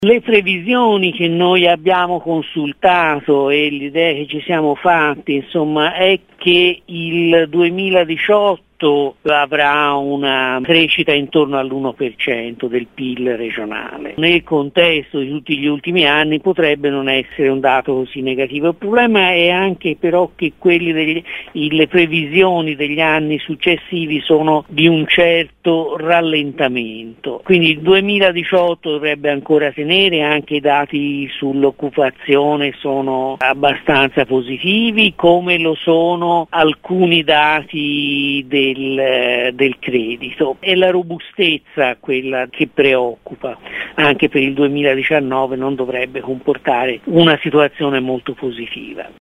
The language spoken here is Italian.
Le previsioni che noi abbiamo consultato e l'idea che ci siamo fatti, insomma, è che il 2018 avrà una crescita intorno all'1% del PIL regionale. Nel contesto di tutti gli ultimi anni potrebbe non essere un dato così negativo. Il problema è anche però che le previsioni degli anni successivi sono di un certo rallentamento. Quindi il 2018 dovrebbe ancora tenere, anche i dati sull'occupazione sono abbastanza positivi, come lo sono alcuni dati del credito. È la robustezza quella che preoccupa, anche per il 2019 non dovrebbe comportare una situazione molto positiva.